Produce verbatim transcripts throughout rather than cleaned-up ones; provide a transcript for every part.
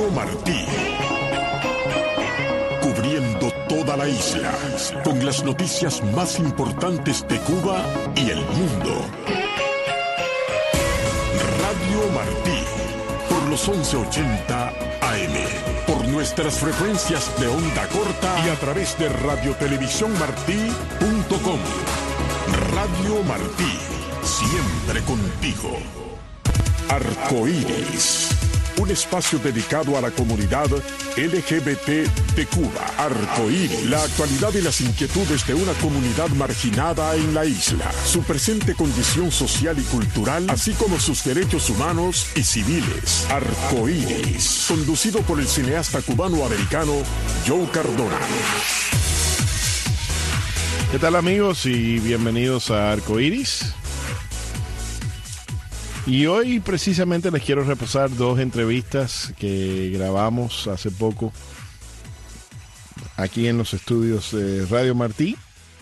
Radio Martí. Cubriendo toda la isla, con las noticias más importantes de Cuba y el mundo. Radio Martí, por los once ochenta A M, por nuestras frecuencias de onda corta y a través de radiotelevisión-martí punto com. Radio Martí, siempre contigo. Arcoíris, un espacio dedicado a la comunidad L G B T de Cuba. Arcoíris, la actualidad y las inquietudes de una comunidad marginada en la isla, su presente condición social y cultural, así como sus derechos humanos y civiles. Arcoíris, conducido por el cineasta cubano-americano Joe Cardona. ¿Qué tal, amigos? Y bienvenidos a Arcoíris. Y hoy precisamente les quiero repasar dos entrevistas que grabamos hace poco aquí en los estudios de Radio Martí.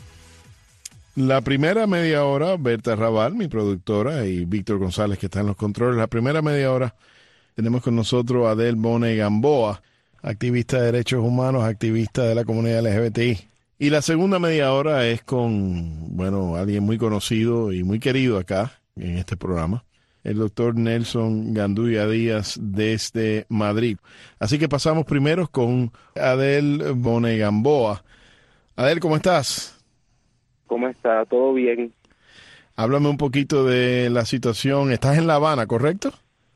La primera media hora, Berta Raval, mi productora, y Víctor González, que está en los controles. La primera media hora tenemos con nosotros a Adel Bone Gamboa, activista de derechos humanos, activista de la comunidad L G B T I. Y la segunda media hora es con, bueno, alguien muy conocido y muy querido acá en este programa, el doctor Nelson Gandulla Díaz desde Madrid. Así que pasamos primero con Adel Bone Gamboa. Adel, ¿cómo estás? ¿Cómo está? ¿Todo bien? Háblame un poquito de la situación. Estás en La Habana, ¿correcto?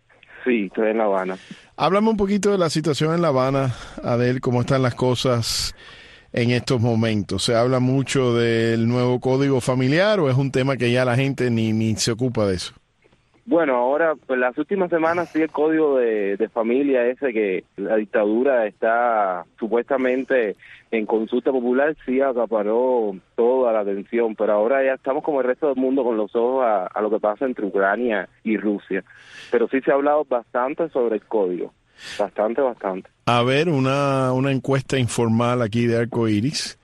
Sí, estoy en La Habana. Háblame un poquito de la situación en La Habana, Adel, cómo están las cosas en estos momentos. ¿Se habla mucho del nuevo código familiar o es un tema que ya la gente ni, ni se ocupa de eso? Bueno, ahora, pues las últimas semanas sí el código de, de familia ese que la dictadura está supuestamente en consulta popular, sí acaparó toda la atención, pero ahora ya estamos como el resto del mundo con los ojos a, a lo que pasa entre Ucrania y Rusia. Pero sí se ha hablado bastante sobre el código, bastante, bastante. A ver, una, una encuesta informal aquí de Arcoíris.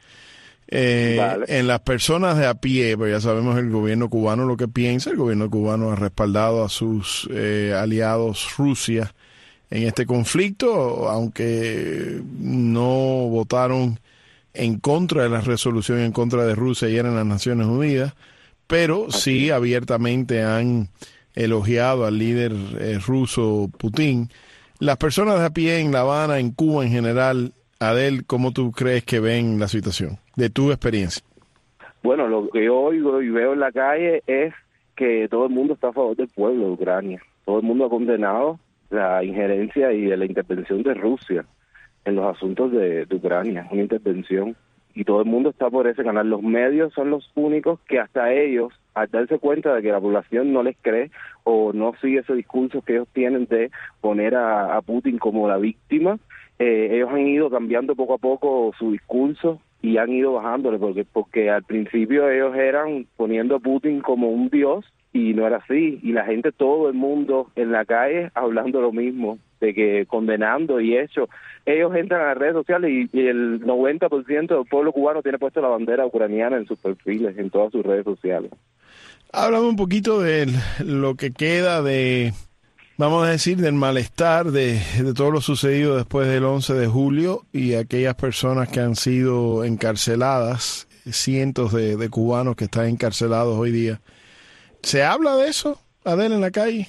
Eh, vale. En las personas de a pie, pues ya sabemos el gobierno cubano lo que piensa. El gobierno cubano ha respaldado a sus eh, aliados Rusia en este conflicto, aunque no votaron en contra de la resolución en contra de Rusia ayer en las Naciones Unidas, pero sí abiertamente han elogiado al líder eh, ruso Putin. Las personas de a pie en La Habana, en Cuba en general, Adel, ¿cómo tú crees que ven la situación, de tu experiencia? Bueno, lo que yo oigo y veo en la calle es que todo el mundo está a favor del pueblo de Ucrania. Todo el mundo ha condenado la injerencia y la intervención de Rusia en los asuntos de, de Ucrania, una intervención. Y todo el mundo está por ese canal. Los medios son los únicos que hasta ellos, al darse cuenta de que la población no les cree o no sigue ese discurso que ellos tienen de poner a, a Putin como la víctima, eh, ellos han ido cambiando poco a poco su discurso y han ido bajándole, porque porque al principio ellos eran poniendo a Putin como un dios y no era así. Y la gente, todo el mundo en la calle hablando lo mismo, de que condenando y hecho. Ellos entran a las redes sociales y, y el noventa por ciento del pueblo cubano tiene puesto la bandera ucraniana en sus perfiles, en todas sus redes sociales. Háblame un poquito de lo que queda de, vamos a decir, del malestar de, de todo lo sucedido después del once de julio y aquellas personas que han sido encarceladas, cientos de, de cubanos que están encarcelados hoy día. ¿Se habla de eso, Adel, en la calle?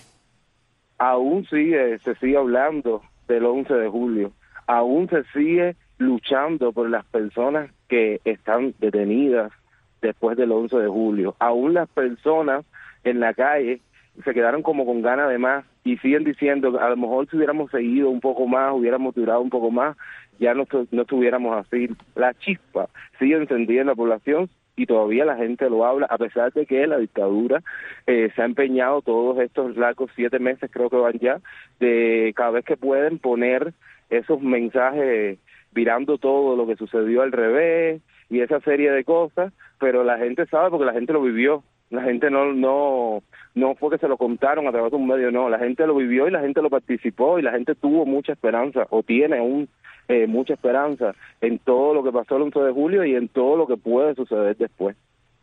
Aún sigue, se sigue hablando del once de julio. Aún se sigue luchando por las personas que están detenidas después del once de julio. Aún las personas en la calle se quedaron como con ganas de más y siguen diciendo, a lo mejor si hubiéramos seguido un poco más, hubiéramos durado un poco más, ya no, no estuviéramos así. La chispa sigue encendida en la población y todavía la gente lo habla, a pesar de que la dictadura eh, se ha empeñado todos estos largos siete meses, creo que van ya, de cada vez que pueden poner esos mensajes virando todo lo que sucedió al revés y esa serie de cosas, pero la gente sabe porque la gente lo vivió. La gente no no no fue que se lo contaron a través de un medio, no, la gente lo vivió y la gente lo participó y la gente tuvo mucha esperanza o tiene aún eh, mucha esperanza en todo lo que pasó el once de julio y en todo lo que puede suceder después.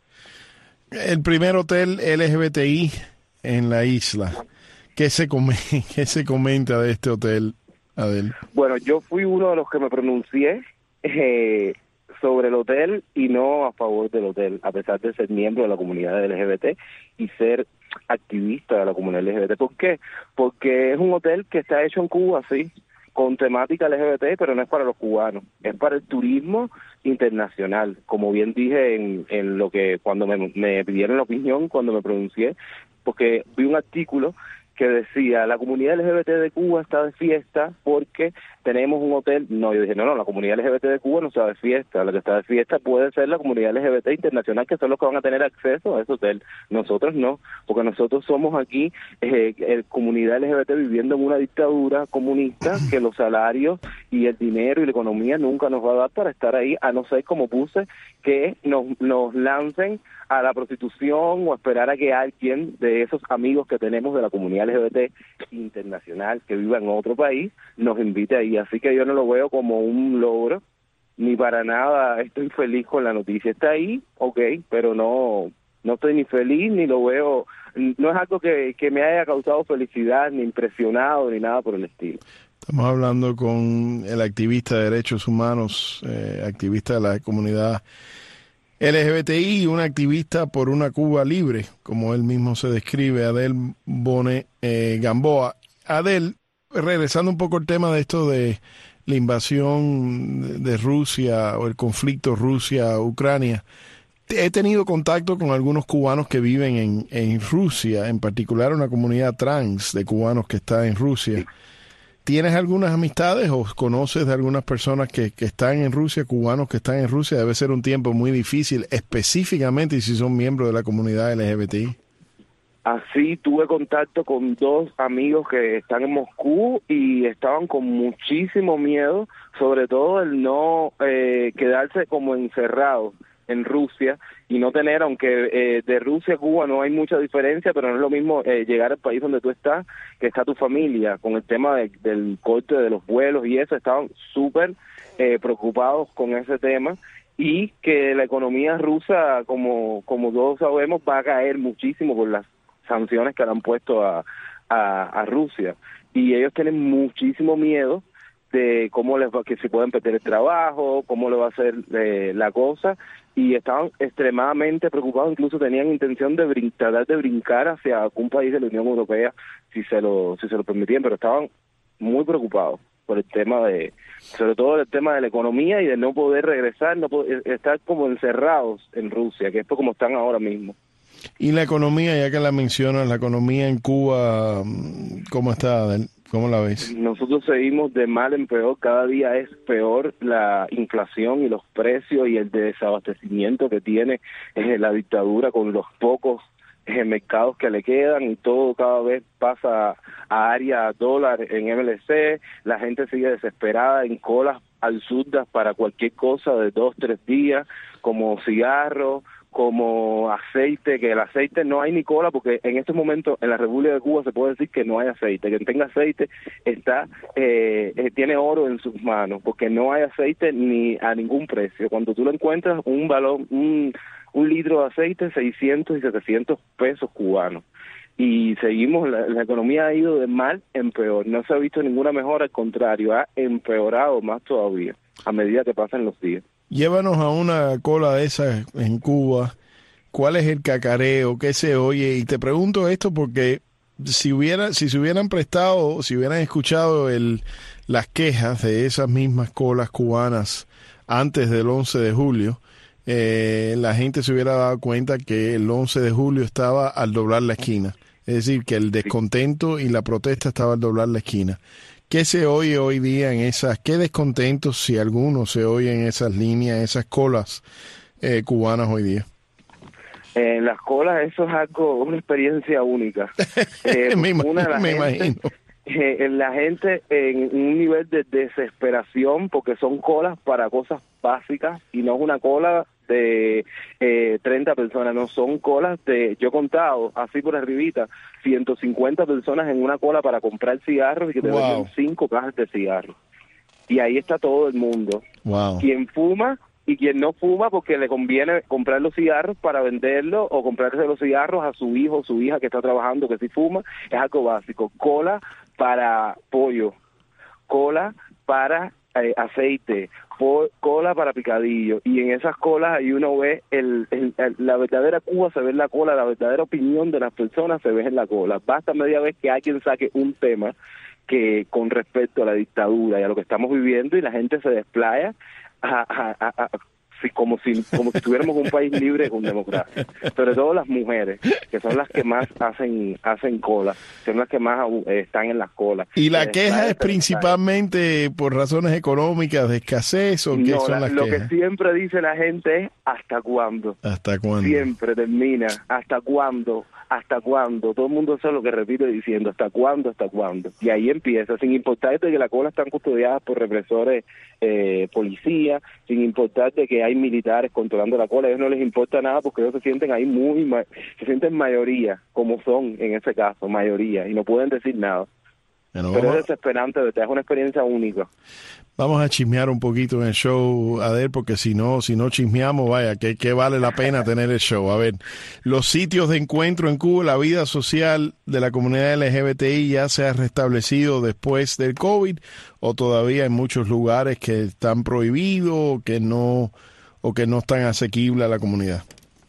El primer hotel L G B T I en la isla, ¿qué se, come, qué se comenta de este hotel, Adel? Bueno, yo fui uno de los que me pronuncié eh, sobre el hotel y no a favor del hotel, a pesar de ser miembro de la comunidad L G B T y ser activista de la comunidad L G B T. ¿Por qué? Porque es un hotel que está hecho en Cuba, sí, con temática L G B T, pero no es para los cubanos, es para el turismo internacional. Como bien dije en, en lo que cuando me, me pidieron la opinión, cuando me pronuncié, porque vi un artículo que decía, la comunidad L G B T de Cuba está de fiesta porque tenemos un hotel. No, yo dije, no, no, la comunidad L G B T de Cuba no está de fiesta, la que está de fiesta puede ser la comunidad L G B T internacional, que son los que van a tener acceso a ese hotel. Nosotros no, porque nosotros somos aquí eh, eh, comunidad L G B T viviendo en una dictadura comunista que los salarios y el dinero y la economía nunca nos va a dar para estar ahí, a no ser, como puse, que nos, nos lancen a la prostitución o esperar a que alguien de esos amigos que tenemos de la comunidad L G B T internacional que viva en otro país nos invite ahí. Así que yo no lo veo como un logro, ni para nada estoy feliz con la noticia. Está ahí, ok, pero no no estoy ni feliz, ni lo veo, no es algo que, que me haya causado felicidad, ni impresionado, ni nada por el estilo. Estamos hablando con el activista de derechos humanos, eh, activista de la comunidad L G B T I, un activista por una Cuba libre, como él mismo se describe, Adel Bonet eh, Gamboa. Adel, regresando un poco al tema de esto de la invasión de Rusia o el conflicto Rusia-Ucrania, he tenido contacto con algunos cubanos que viven en, en Rusia, en particular una comunidad trans de cubanos que está en Rusia. ¿Tienes algunas amistades o conoces de algunas personas que, que están en Rusia, cubanos que están en Rusia? Debe ser un tiempo muy difícil, específicamente si son miembros de la comunidad L G B T I. Así tuve contacto con dos amigos que están en Moscú y estaban con muchísimo miedo, sobre todo el no eh, quedarse como encerrados en Rusia y no tener, aunque eh, de Rusia a Cuba no hay mucha diferencia, pero no es lo mismo eh, llegar al país donde tú estás, que está tu familia, con el tema de, del corte de los vuelos y eso, estaban súper eh, preocupados con ese tema, y que la economía rusa, como, como todos sabemos, va a caer muchísimo por las sanciones que le han puesto a, a, a Rusia, y ellos tienen muchísimo miedo de cómo les va, que se pueden perder el trabajo, cómo le va a hacer eh, la cosa, y estaban extremadamente preocupados, incluso tenían intención de brin- tratar de brincar hacia algún país de la Unión Europea si se lo si se lo permitían, pero estaban muy preocupados por el tema de, sobre todo el tema de la economía y de no poder regresar, no poder, estar como encerrados en Rusia, que es como están ahora mismo. Y la economía, ya que la mencionas, la economía en Cuba, ¿cómo está? ¿Cómo la ves? Nosotros seguimos de mal en peor, cada día es peor la inflación y los precios y el desabastecimiento que tiene eh, la dictadura con los pocos eh, mercados que le quedan, y todo cada vez pasa a área dólar en M L C, la gente sigue desesperada en colas absurdas para cualquier cosa de dos, tres días, como cigarros, como aceite, que el aceite no hay ni cola, porque en estos momentos en la República de Cuba se puede decir que no hay aceite. Quien tenga aceite está eh, eh, tiene oro en sus manos, porque no hay aceite ni a ningún precio. Cuando tú lo encuentras, un valor, un, un litro de aceite, seiscientos y setecientos pesos cubanos. Y seguimos, la, la economía ha ido de mal en peor, no se ha visto ninguna mejora, al contrario, ha empeorado más todavía a medida que pasan los días. Llévanos a una cola de esas en Cuba. ¿Cuál es el cacareo? ¿Qué se oye? Y te pregunto esto porque si hubiera, si se hubieran prestado, si hubieran escuchado el, las quejas de esas mismas colas cubanas antes del once de julio, eh, la gente se hubiera dado cuenta que el once de julio estaba al doblar la esquina. Es decir, que el descontento y la protesta estaba al doblar la esquina. ¿Qué se oye hoy día en esas, qué descontentos, si alguno, se oye en esas líneas, esas colas eh, cubanas hoy día? En las colas eso es algo, una experiencia única. Eh, me una de la me gente, imagino. Eh, la gente en un nivel de desesperación, porque son colas para cosas básicas y no es una cola de eh, treinta personas, no son colas de, yo he contado así por arribita, ciento cincuenta personas en una cola para comprar cigarros y que te Wow. venden cinco cajas de cigarros. Y ahí está todo el mundo. Wow. Quien fuma y quien no fuma porque le conviene comprar los cigarros para venderlos o comprarse los cigarros a su hijo o su hija que está trabajando que sí fuma, es algo básico. Cola para pollo, cola para eh, aceite, por, cola para picadillo, y en esas colas ahí uno ve el, el, el, la verdadera Cuba se ve en la cola, la verdadera opinión de las personas se ve en la cola. Basta media vez que alguien saque un tema que con respecto a la dictadura y a lo que estamos viviendo, y la gente se desplaya a, a, a, a Sí, como si como si tuviéramos un país libre con democracia. Sobre todo las mujeres, que son las que más hacen hacen cola, son las que más eh, están en las colas. ¿Y la queja es principalmente por razones económicas, de escasez, o qué no, son la, las lo quejas? Lo que siempre dice la gente es ¿hasta cuándo? ¿Hasta cuándo? Siempre termina, ¿hasta cuándo? ¿Hasta cuándo? Todo el mundo eso es lo que repite diciendo, ¿hasta cuándo? ¿Hasta cuándo? Y ahí empieza, sin importar de que la cola están custodiadas por represores, eh, policías, sin importar de que hay militares controlando la cola, a ellos no les importa nada porque ellos se sienten ahí muy, ma- se sienten mayoría, como son en ese caso, mayoría, y no pueden decir nada. Bueno, Pero vamos, es desesperante, es una experiencia única. Vamos a chismear un poquito en el show, Adel, porque si no, si no chismeamos, vaya, que, que vale la pena tener el show. A ver, los sitios de encuentro en Cuba, la vida social de la comunidad L G B T I ya se ha restablecido después del COVID, o todavía hay muchos lugares que están prohibidos o que no, o que no están asequibles a la comunidad.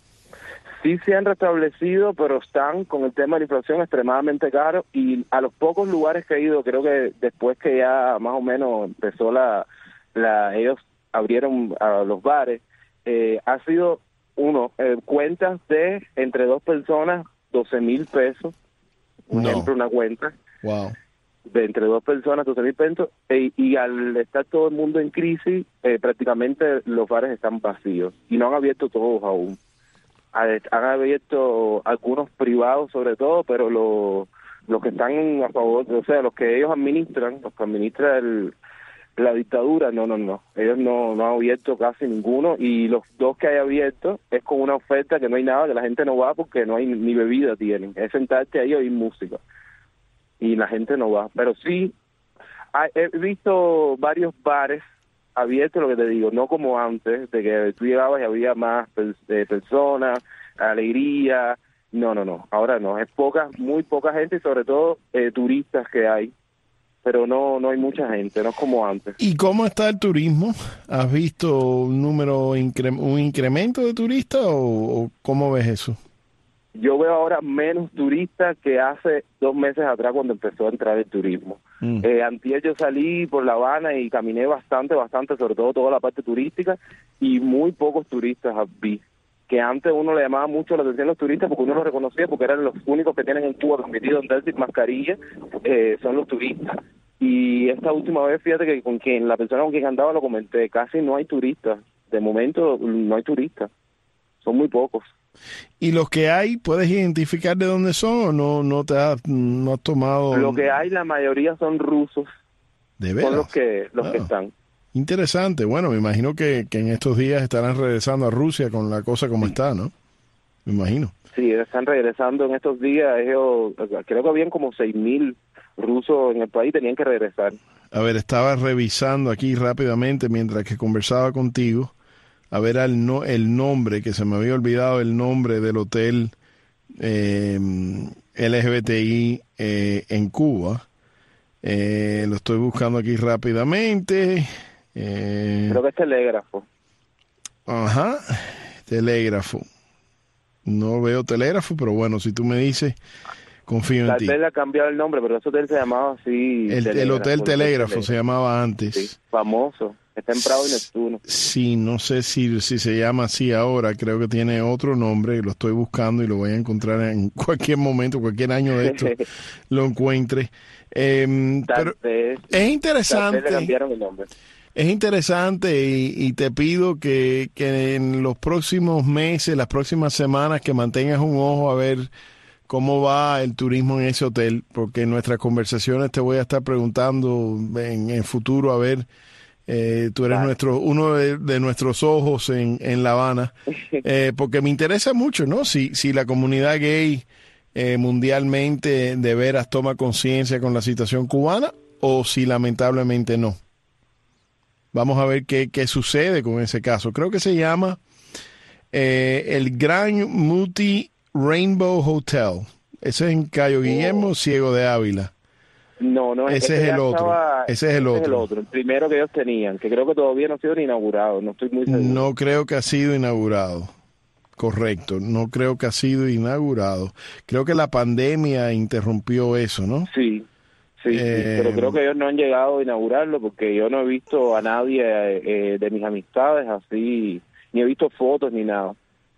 Sí se han restablecido, pero están con el tema de la inflación extremadamente caros, y a los pocos lugares que he ido, creo que después que ya más o menos empezó la, la ellos abrieron a los bares, eh, ha sido uno, eh, cuentas de entre dos personas, doce mil pesos, un no. ejemplo, una cuenta. Wow. De entre dos personas, doce mil pesos, e, y al estar todo el mundo en crisis, eh, prácticamente los bares están vacíos, y no han abierto todos aún. Han abierto algunos privados sobre todo, pero los los que están a favor, o sea, los que ellos administran, los que administran el, la dictadura, no, no, no. Ellos no, no han abierto casi ninguno, y los dos que hay abiertos es con una oferta que no hay nada, que la gente no va porque no hay ni bebida tienen. Es sentarte ahí y oír música. Y la gente no va. Pero sí, he visto varios bares abierto, lo que te digo, no como antes, de que tú llegabas y había más eh, personas, alegría, no, no, no, ahora no, es poca, muy poca gente, y sobre todo eh, turistas que hay, pero no no hay mucha gente, no es como antes. ¿Y cómo está el turismo? ¿Has visto un número, incre- un incremento de turistas o, o cómo ves eso? Yo veo ahora menos turistas que hace dos meses atrás cuando empezó a entrar el turismo. Mm. Eh, antier yo salí por La Habana y caminé bastante, bastante, sobre todo toda la parte turística, y muy pocos turistas vi. Que antes uno le llamaba mucho la atención a los turistas porque uno los reconocía porque eran los únicos que tienen en Cuba permitido andar sin mascarilla, eh, son los turistas. Y esta última vez, fíjate que con quien la persona con quien andaba lo comenté, casi no hay turistas. De momento no hay turistas, son muy pocos. ¿Y los que hay, puedes identificar de dónde son o no no te has, no has tomado? Lo que hay, la mayoría son rusos. ¿De veras? Son los que, los ah, que están. Interesante. Bueno, me imagino que, que en estos días estarán regresando a Rusia con la cosa como sí. está, ¿no? Me imagino. Sí, están regresando en estos días. Ellos, creo que habían como seis mil rusos en el país, tenían que regresar. A ver, estaba revisando aquí rápidamente mientras que conversaba contigo, a ver el, no, el nombre, que se me había olvidado el nombre del hotel eh, L G B T I eh, en Cuba. Eh, lo estoy buscando aquí rápidamente. Eh, Creo que es Telégrafo. Ajá, Telégrafo. No veo Telégrafo, pero bueno, si tú me dices, confío en Tal ti. vez le ha cambiado el nombre, pero ese hotel se llamaba así. El, el Hotel Telégrafo se llamaba antes. Sí, famoso. Está en Prado y Neptuno. Sí, no sé si, si se llama así ahora, creo que tiene otro nombre, lo estoy buscando y lo voy a encontrar en cualquier momento, cualquier año de esto lo encuentre. Eh, pero vez, es interesante. Le cambiaron el nombre. Es interesante y, y te pido que, que en los próximos meses, las próximas semanas, que mantengas un ojo a ver cómo va el turismo en ese hotel, porque en nuestras conversaciones te voy a estar preguntando en el futuro a ver. Eh, tú eres vale. nuestro uno de, de nuestros ojos en, en La Habana, eh, porque me interesa mucho, ¿no? Si, si la comunidad gay eh, mundialmente de veras toma conciencia con la situación cubana o si lamentablemente no. Vamos a ver qué, qué sucede con ese caso. Creo que se llama eh, el Gran Muti Rainbow Hotel. Ese es en Cayo Guillermo, oh. Ciego de Ávila. No, no, ese, ese es el otro. Estaba, ese es el ese otro. Es el otro, el primero que ellos tenían, que creo que todavía no ha sido ni inaugurado, no estoy muy seguro. No creo que ha sido inaugurado. Correcto, no creo que ha sido inaugurado. Creo que la pandemia interrumpió eso, ¿no? Sí, sí, eh, sí, pero creo que ellos no han llegado a inaugurarlo porque yo no he visto a nadie eh, de mis amistades así, ni he visto fotos ni nada.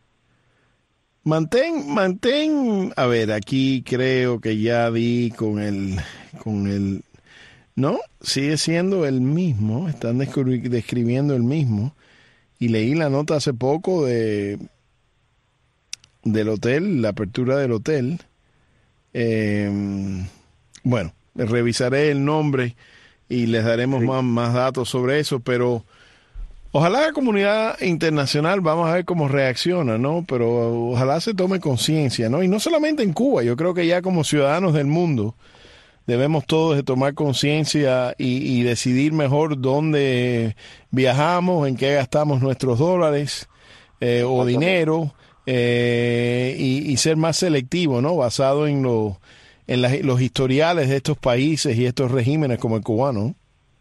Mantén, mantén, a ver, aquí creo que ya di con el, con el, no, sigue siendo el mismo, están descri- describiendo el mismo, y leí la nota hace poco de del hotel, la apertura del hotel. Eh, bueno, revisaré el nombre y les daremos sí. más, más datos sobre eso, pero ojalá la comunidad internacional, vamos a ver cómo reacciona, ¿no? Pero ojalá se tome conciencia, ¿no? Y no solamente en Cuba, yo creo que ya como ciudadanos del mundo debemos todos de tomar conciencia y, y decidir mejor dónde viajamos, en qué gastamos nuestros dólares eh, o dinero. Eh, y, y ser más selectivo, ¿no? Basado en, lo, en la, los historiales de estos países y estos regímenes como el cubano.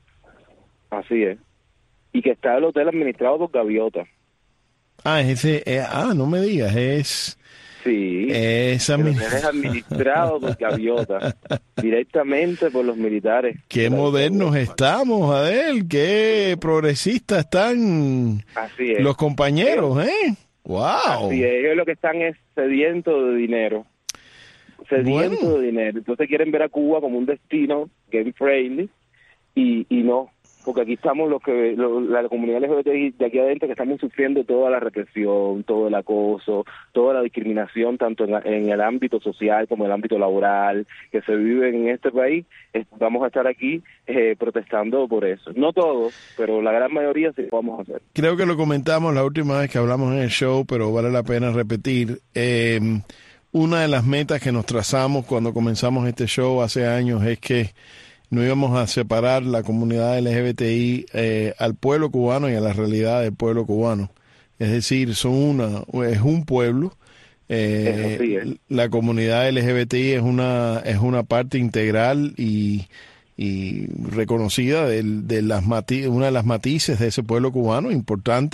Así es. Y que está el hotel administrado por Gaviota. Ah, ese, eh, ah, no me digas, es... Sí, es, admi- es administrado por Gaviota, directamente por los militares. Qué modernos estamos, Adel, qué progresistas están Así es. Los compañeros, ¿eh? ¡Wow! Así es, ellos lo que están es sedientos de dinero. Sedientos bueno. de dinero. Entonces quieren ver a Cuba como un destino game friendly y, y no, porque aquí estamos los que lo, la comunidad L G B T I de aquí adentro que estamos sufriendo toda la represión, todo el acoso, toda la discriminación, tanto en, en el ámbito social como en el ámbito laboral que se vive en este país. Vamos a estar aquí eh, protestando por eso. No todos, pero la gran mayoría sí lo vamos a hacer. Creo que lo comentamos la última vez que hablamos en el show, pero vale la pena repetir. Eh, una de las metas que nos trazamos cuando comenzamos este show hace años es que no íbamos a separar la comunidad L G B T I eh, al pueblo cubano y a la realidad del pueblo cubano. Es decir, son una, es un pueblo. Eh, sí, ¿eh? La comunidad L G B T I es una es una parte integral y, y reconocida de, de las mati- una de las matices de ese pueblo cubano, importante.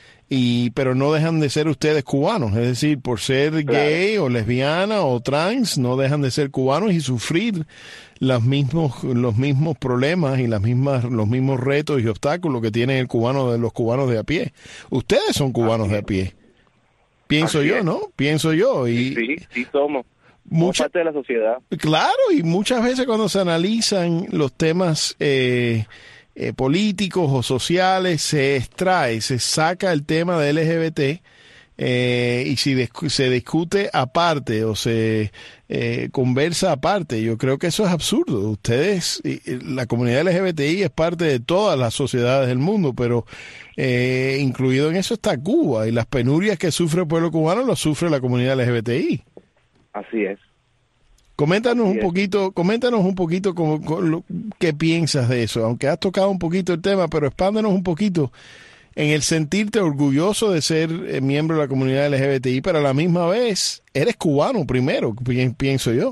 Y pero no dejan de ser ustedes cubanos, es decir, por ser claro. gay o lesbiana o trans, no dejan de ser cubanos y sufrir los mismos los mismos problemas y las mismas los mismos retos y obstáculos que tienen el cubano de los cubanos de a pie. Ustedes son cubanos Así de a pie. Pienso Así yo, es. ¿no? Pienso yo y sí, sí, sí somos. Mucha, parte de la sociedad. Claro, y muchas veces cuando se analizan los temas eh, eh, políticos o sociales, se extrae, se saca el tema de L G B T eh, y si discu- se discute aparte o se eh, conversa aparte. Yo creo que eso es absurdo. Ustedes, la comunidad L G B T I es parte de todas las sociedades del mundo, pero eh, incluido en eso está Cuba y las penurias que sufre el pueblo cubano las sufre la comunidad L G B T I. Así es. Coméntanos Así un es. poquito, coméntanos un poquito con, con lo, qué piensas de eso, aunque has tocado un poquito el tema, pero expándenos un poquito en el sentirte orgulloso de ser eh, miembro de la comunidad L G B T I, pero a la misma vez eres cubano primero, pi- pienso yo.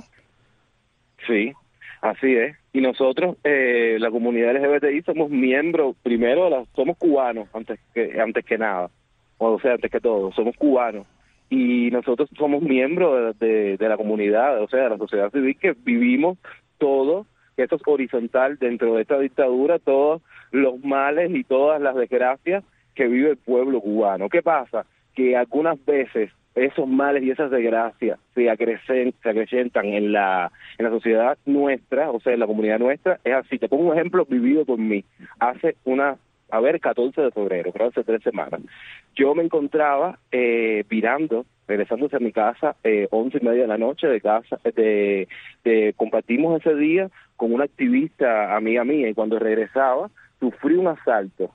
Sí, así es. Y nosotros, eh, la comunidad L G B T I, somos miembros, primero, de la, somos cubanos antes que antes que nada, o sea, antes que todo, somos cubanos. Y nosotros somos miembros de, de, de la comunidad, o sea, de la sociedad civil, que vivimos todo, que esto es horizontal dentro de esta dictadura, todos los males y todas las desgracias que vive el pueblo cubano. ¿Qué pasa? Que algunas veces esos males y esas desgracias se acrecen, se acrecentan en la en la sociedad nuestra, o sea, en la comunidad nuestra. Es así. Te pongo un ejemplo vivido por mí. Hace una, a ver, catorce de febrero, creo hace tres semanas. Yo me encontraba eh, virando, regresando hacia mi casa, eh, once y media de la noche de casa, de, de compartimos ese día con una activista amiga mía, y cuando regresaba sufrí un asalto.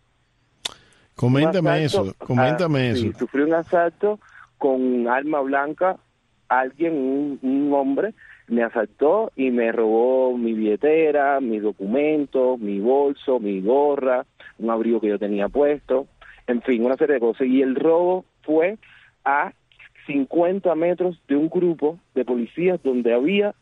Coméntame un asalto, eso, coméntame ah, eso. Sí, sufrí un asalto con arma blanca, alguien, un, un hombre, me asaltó y me robó mi billetera, mis documentos, mi bolso, mi gorra, un abrigo que yo tenía puesto, en fin, una serie de cosas. Y el robo fue a cincuenta metros de un grupo de policías donde había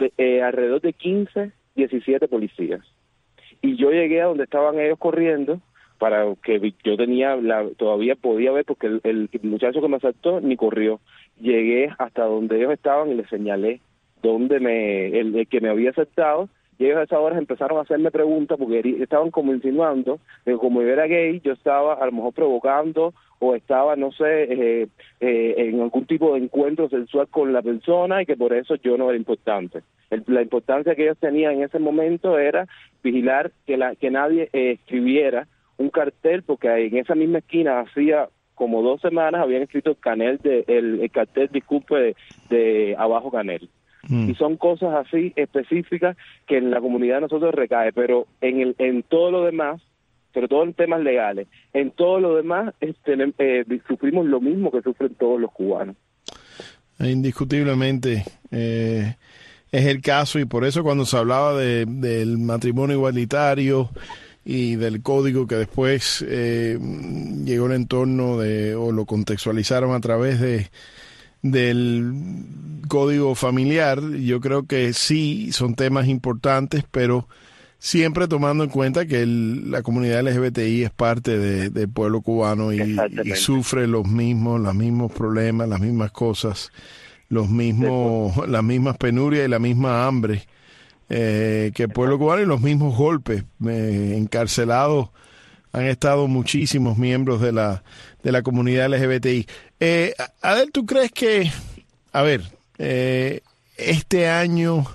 de, eh, alrededor de quince, diecisiete policías. Y yo llegué a donde estaban ellos corriendo, para que yo tenía, la, todavía podía ver, porque el, el muchacho que me asaltó ni corrió. Llegué hasta donde ellos estaban y les señalé dónde me, el, el que me había asaltado, y ellos a esas horas empezaron a hacerme preguntas, porque estaban como insinuando que como yo era gay, yo estaba a lo mejor provocando, o estaba, no sé, eh, eh, en algún tipo de encuentro sexual con la persona, y que por eso yo no era importante. El, la importancia que ellos tenían en ese momento era vigilar que, la, que nadie eh, escribiera un cartel, porque en esa misma esquina hacía como dos semanas habían escrito el canel de el, el cartel, disculpe, de, de abajo Canel. Mm. Y son cosas así específicas que en la comunidad de nosotros recae, pero en el en todo lo demás, sobre todo en temas legales, en todo lo demás este, eh, sufrimos lo mismo que sufren todos los cubanos. Indiscutiblemente eh, es el caso, y por eso cuando se hablaba de, del matrimonio igualitario y del código que después eh, llegó el entorno de, o lo contextualizaron a través de del código familiar, yo creo que sí son temas importantes, pero siempre tomando en cuenta que el, la comunidad L G B T I es parte de, del pueblo cubano y, y sufre los mismos, los mismos problemas, las mismas cosas, los mismos, las mismas penurias y la misma hambre eh, que el pueblo cubano, y los mismos golpes. Eh, encarcelados han estado muchísimos miembros de la de la comunidad L G B T I. Eh, Adel, ¿tú crees que, a ver, eh, este año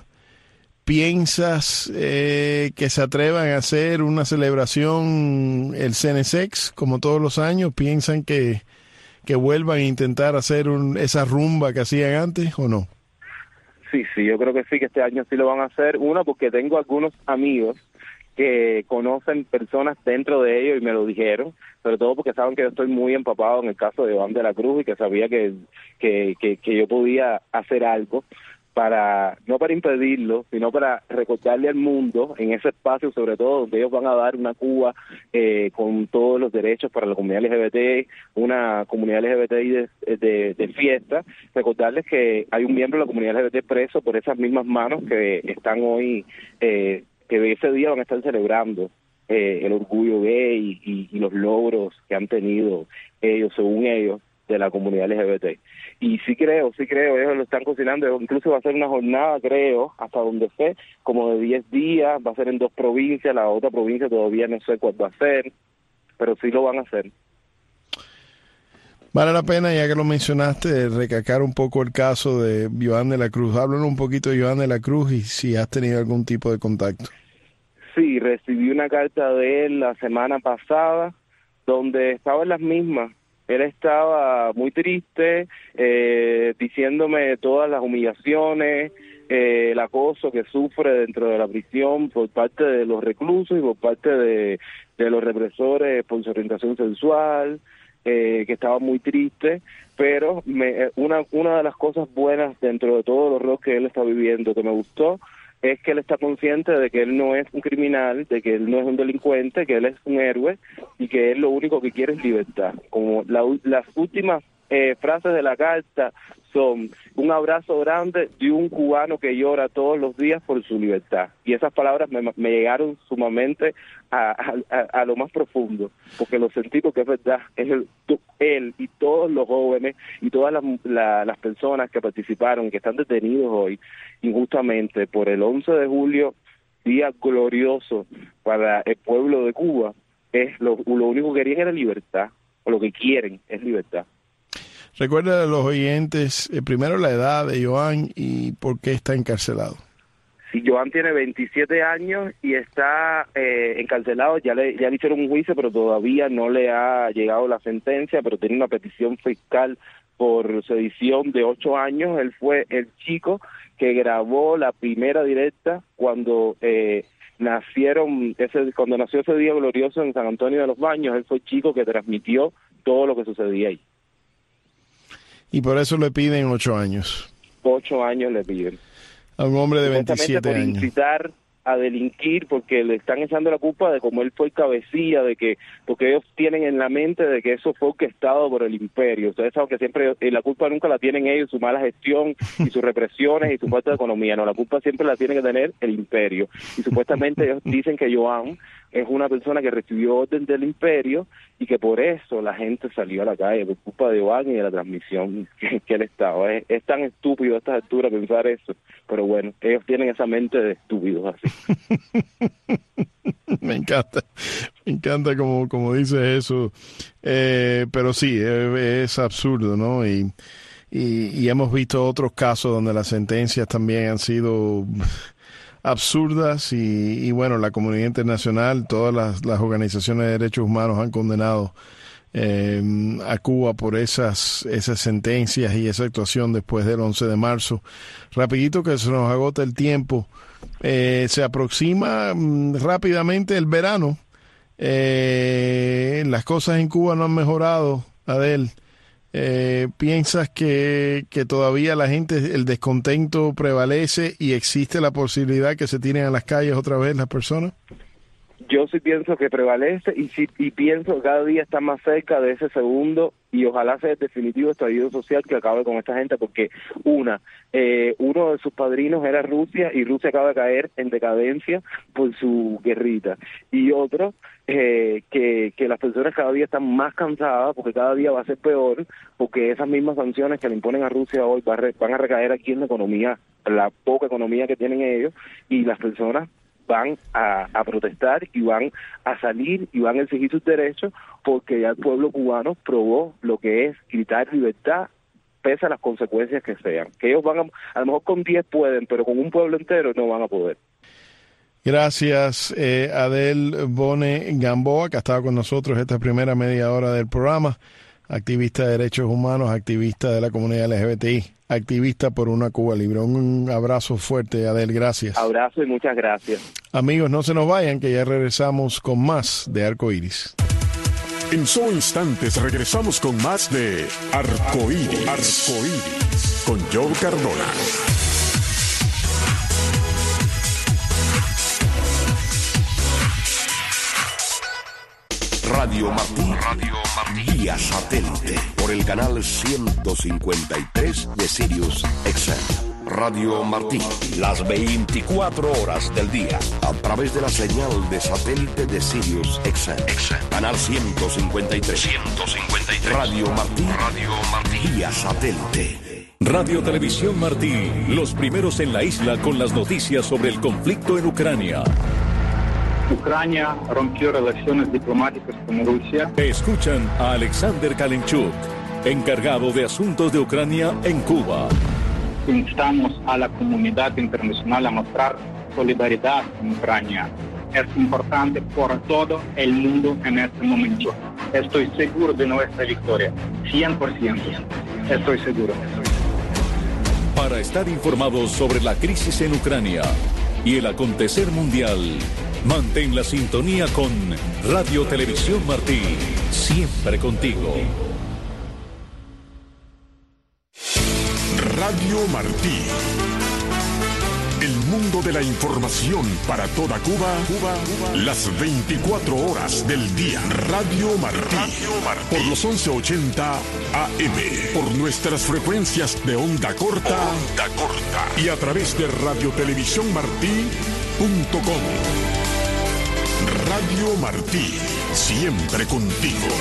piensas eh, que se atrevan a hacer una celebración el Cenesex como todos los años? ¿Piensan que, que vuelvan a intentar hacer un, esa rumba que hacían antes o no? Sí, sí, yo creo que sí, que este año sí lo van a hacer. Uno, porque tengo algunos amigos que conocen personas dentro de ellos y me lo dijeron, sobre todo porque saben que yo estoy muy empapado en el caso de Joan de la Cruz y que sabía que, que, que, que yo podía hacer algo para, no para impedirlo, sino para recordarle al mundo en ese espacio, sobre todo donde ellos van a dar una Cuba eh, con todos los derechos para la comunidad L G B T I, una comunidad L G B T I de, de, de fiesta, recordarles que hay un miembro de la comunidad L G B T preso por esas mismas manos que están hoy eh, que ese día van a estar celebrando eh, el orgullo gay y, y los logros que han tenido ellos, según ellos, de la comunidad L G B T. Y sí creo, sí creo, ellos lo están cocinando, incluso va a ser una jornada, creo, hasta donde sé, como de diez días, va a ser en dos provincias, la otra provincia todavía no sé cuál va a ser, pero sí lo van a hacer. Vale la pena, ya que lo mencionaste, recalcar un poco el caso de Joan de la Cruz. Háblanos un poquito de Joan de la Cruz y si has tenido algún tipo de contacto. Sí, recibí una carta de él la semana pasada, donde estaba en las mismas. Él estaba muy triste, eh, diciéndome todas las humillaciones, eh, el acoso que sufre dentro de la prisión por parte de los reclusos y por parte de, de los represores por su orientación sexual. Eh, que estaba muy triste, pero me, una una de las cosas buenas dentro de todo el horror que él está viviendo, que me gustó, es que él está consciente de que él no es un criminal, de que él no es un delincuente, que él es un héroe y que él lo único que quiere es libertad. Como la, las últimas eh, frases de la carta son un abrazo grande de un cubano que llora todos los días por su libertad. Y esas palabras me, me llegaron sumamente a, a, a lo más profundo, porque lo sentí, porque es verdad, es el, él y todos los jóvenes y todas las, la, las personas que participaron y que están detenidos hoy injustamente por el once de julio, día glorioso para el pueblo de Cuba, es lo, lo único que querían era libertad, o lo que quieren es libertad. Recuerda a los oyentes, eh, primero la edad de Joan y por qué está encarcelado. Sí, Joan tiene veintisiete años y está eh, encarcelado, ya le, ya le hicieron un juicio, pero todavía no le ha llegado la sentencia, pero tiene una petición fiscal por sedición de ocho años. Él fue el chico que grabó la primera directa cuando eh, nacieron, ese, cuando nació ese día glorioso en San Antonio de los Baños. Él fue el chico que transmitió todo lo que sucedía ahí. Y por eso le piden ocho años. Ocho años le piden. A un hombre de veintisiete por años. Incitar a delinquir porque le están echando la culpa de como él fue el cabecilla, de que porque ellos tienen en la mente de que eso fue orquestado por el imperio. Ustedes saben que siempre eh, la culpa nunca la tienen ellos, su mala gestión y sus represiones y su falta de economía. No, la culpa siempre la tiene que tener el imperio. Y supuestamente ellos dicen que Joan es una persona que recibió orden del imperio y que por eso la gente salió a la calle, por culpa de Joan y de la transmisión que, que él estaba. Es, es tan estúpido a estas alturas pensar eso, pero bueno, ellos tienen esa mente de estúpidos así. Me encanta, me encanta como, como dices eso, eh, pero sí, es, es absurdo, ¿no? Y, y, y hemos visto otros casos donde las sentencias también han sido absurdas y, y bueno, la comunidad internacional, todas las, las organizaciones de derechos humanos han condenado eh, a Cuba por esas esas sentencias y esa actuación después del once de marzo. Rapidito que se nos agota el tiempo, eh, se aproxima mm, rápidamente el verano, eh, las cosas en Cuba no han mejorado, Adel. Eh, ¿Piensas que, que todavía la gente, el descontento prevalece y existe la posibilidad que se tiren a las calles otra vez las personas? Yo sí pienso que prevalece y sí y pienso que cada día está más cerca de ese segundo y ojalá sea el definitivo estallido social que acabe con esta gente, porque una, eh, uno de sus padrinos era Rusia y Rusia acaba de caer en decadencia por su guerrita, y otro, eh, que, que las personas cada día están más cansadas porque cada día va a ser peor, porque esas mismas sanciones que le imponen a Rusia hoy van a, re, van a recaer aquí en la economía, la poca economía que tienen ellos, y las personas van a, a protestar y van a salir y van a exigir sus derechos porque ya el pueblo cubano probó lo que es gritar libertad pese a las consecuencias que sean. Que ellos van a, a lo mejor con diez pueden, pero con un pueblo entero no van a poder. Gracias, eh, Adel Bone Gamboa, que ha estado con nosotros esta primera media hora del programa, activista de derechos humanos, activista de la comunidad L G B T I, activista por una Cuba libre. Un abrazo fuerte, Adel, gracias. Abrazo y muchas gracias. Amigos, no se nos vayan, que ya regresamos con más de Arcoíris. En solo instantes regresamos con más de Arcoíris, Arcoíris, con Joe Cardona. Radio Martí, Radio Martí, vía satélite, por el canal ciento cincuenta y tres de Sirius X M. Radio Martí, las veinticuatro horas del día, a través de la señal de satélite de Sirius X M. Canal ciento cincuenta y tres. ciento cincuenta y tres. Radio Martí, Radio Martí, vía satélite. Radio Televisión Martí, los primeros en la isla con las noticias sobre el conflicto en Ucrania. Ucrania rompió relaciones diplomáticas con Rusia. Escuchan a Alexander Kalinchuk, encargado de asuntos de Ucrania en Cuba. Instamos a la comunidad internacional a mostrar solidaridad con Ucrania. Es importante por todo el mundo en este momento. Estoy seguro de nuestra victoria. cien por ciento. Estoy seguro. Para estar informados sobre la crisis en Ucrania y el acontecer mundial, mantén la sintonía con Radio Televisión Martí, siempre contigo. Radio Martí. El mundo de la información para toda Cuba, Cuba, Cuba, las veinticuatro horas del día. Radio Martí. Radio Martí. Por los once ochenta A M. Por nuestras frecuencias de onda corta. Onda corta. Y a través de radio televisión martí punto com. Radio Martí. Siempre contigo.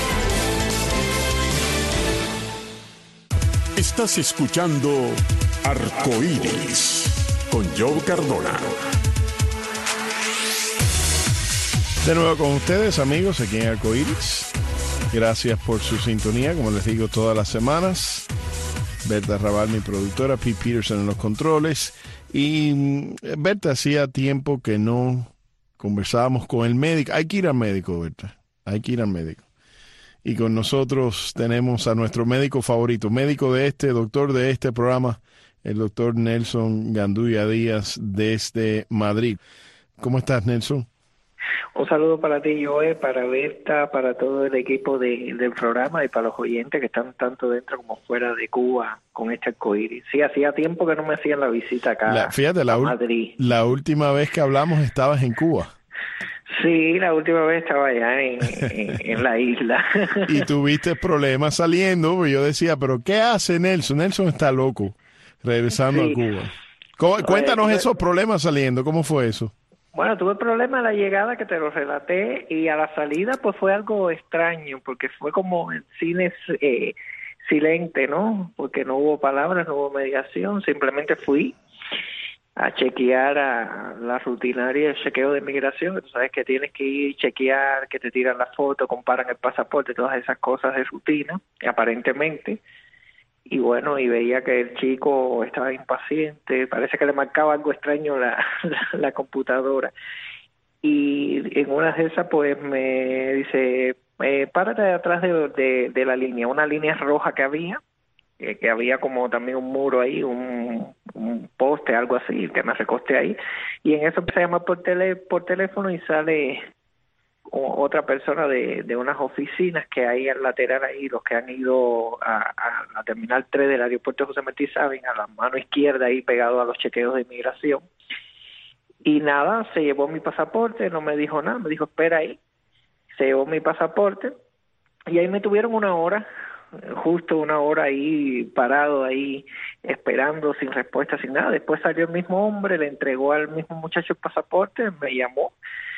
Estás escuchando Arcoíris con Joe Cardona. De nuevo con ustedes, amigos, aquí en Arcoíris. Gracias por su sintonía, como les digo, todas las semanas. Berta Raval, mi productora, Pete Peterson en los controles. Y Berta, hacía tiempo que no conversábamos con el médico. Hay que ir al médico, Berta. Hay que ir al médico. Y con nosotros tenemos a nuestro médico favorito, médico de este, doctor de este programa, el doctor Nelson Gandulla Díaz desde Madrid. ¿Cómo estás, Nelson? Un saludo para ti, Joe, para Berta, para todo el equipo de, del programa y para los oyentes que están tanto dentro como fuera de Cuba con este arcoíris. Sí, hacía tiempo que no me hacían la visita acá la, fíjate, la a Madrid. La última vez que hablamos estabas en Cuba. Sí, la última vez estaba allá en, en, en la isla. Y tuviste problemas saliendo, yo decía, pero ¿qué hace Nelson? Nelson está loco regresando sí. a Cuba. ¿Cómo, cuéntanos Oye, esos problemas saliendo, ¿cómo fue eso? Bueno, tuve el problema a la llegada que te lo relaté y a la salida pues fue algo extraño porque fue como en cine eh, silente, ¿no? Porque no hubo palabras, no hubo mediación, simplemente fui a chequear a la rutinaria el chequeo de inmigración, que tú sabes que tienes que ir, chequear, que te tiran la foto, comparan el pasaporte, todas esas cosas de rutina, aparentemente. Y bueno, y veía que el chico estaba impaciente, parece que le marcaba algo extraño la, la, la computadora. Y en una de esas pues me dice, eh, párate atrás de, de, de la línea, una línea roja que había, eh, que había como también un muro ahí, un, un poste, algo así, que me recosté ahí. Y en eso empecé a llamar por, tele, por teléfono y sale otra persona de, de unas oficinas que hay al lateral ahí, los que han ido a, a, a Terminal tres del aeropuerto José Martí Sabin, a la mano izquierda ahí pegado a los chequeos de inmigración. Y nada, se llevó mi pasaporte, no me dijo nada, me dijo espera ahí, se llevó mi pasaporte y ahí me tuvieron una hora, justo una hora ahí parado ahí esperando sin respuesta, sin nada. Después salió el mismo hombre, le entregó al mismo muchacho el pasaporte, me llamó.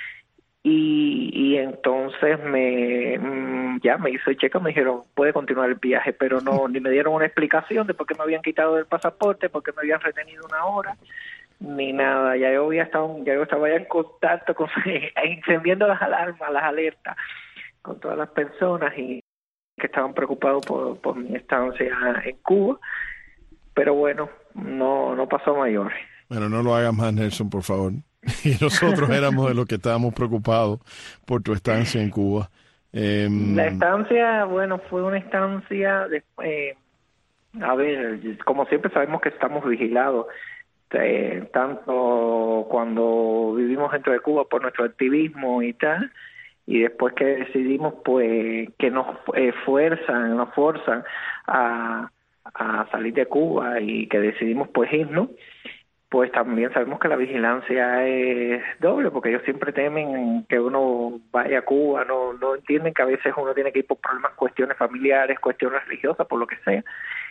Y, y entonces me ya me hizo el cheque, me dijeron puede continuar el viaje, pero no ni me dieron una explicación de por qué me habían quitado el pasaporte, por qué me habían retenido una hora, ni nada. Ya yo había estado, ya yo estaba ya en contacto con encendiendo las alarmas, las alertas con todas las personas y que estaban preocupados por, por mi estancia en Cuba, pero bueno, no no pasó a mayores. Bueno, no lo hagas más, Nelson, por favor. Y nosotros éramos de los que estábamos preocupados por tu estancia en Cuba. Eh, la estancia, bueno, fue una estancia, de, eh, a ver, como siempre sabemos que estamos vigilados, eh, tanto cuando vivimos dentro de Cuba por nuestro activismo y tal, y después que decidimos, pues, que nos eh, fuerzan, nos forzan a, a salir de Cuba y que decidimos, pues, irnos. Pues también sabemos que la vigilancia es doble, porque ellos siempre temen que uno vaya a Cuba, no no entienden que a veces uno tiene que ir por problemas, cuestiones familiares, cuestiones religiosas, por lo que sea.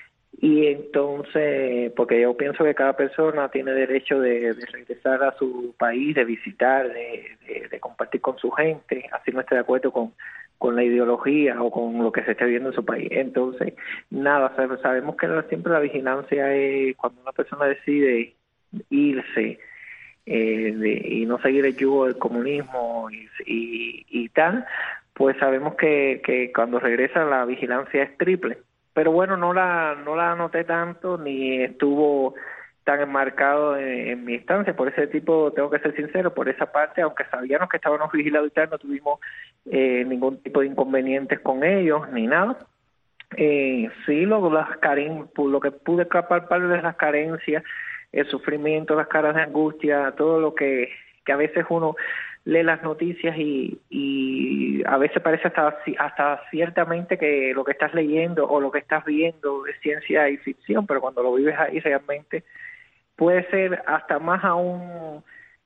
Y entonces, porque yo pienso que cada persona tiene derecho de, de regresar a su país, de visitar, de, de, de compartir con su gente, así no esté de acuerdo con, con la ideología o con lo que se esté viendo en su país. Entonces, nada, sabemos que siempre la vigilancia es cuando una persona decide irse eh, de, y no seguir el yugo del comunismo y, y, y tal, pues sabemos que, que cuando regresa la vigilancia es triple. Pero bueno, no la no la anoté tanto ni estuvo tan enmarcado en, en mi estancia. Por ese tipo, tengo que ser sincero, por esa parte, aunque sabíamos que estábamos vigilados y tal, no tuvimos eh, ningún tipo de inconvenientes con ellos ni nada. Eh, sí, lo, las caren, lo que pude palpar de las carencias, el sufrimiento, las caras de angustia, todo lo que, que a veces uno lee las noticias y, y a veces parece hasta, hasta ciertamente que lo que estás leyendo o lo que estás viendo es ciencia y ficción, pero cuando lo vives ahí realmente puede ser hasta más aún,